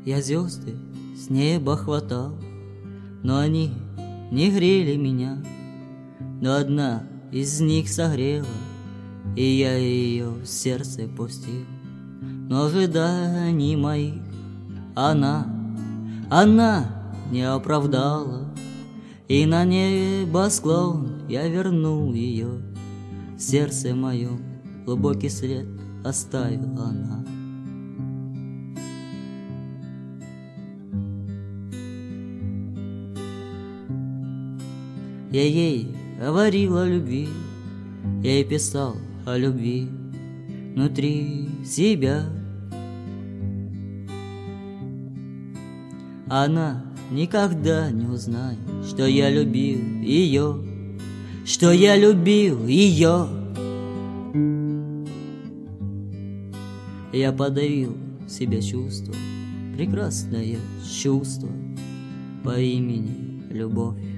Я звезды с неба хватал, но они не грели меня. Но одна из них согрела, и я ее в сердце пустил. Но ожиданий моих она не оправдала, и на небосклон я вернул ее. В сердце моем глубокий след оставила она. Я ей говорил о любви, я ей писал о любви внутри себя. Она никогда не узнает, что я любил ее, что я любил ее. Я подавил в себе чувство, прекрасное чувство по имени любовь.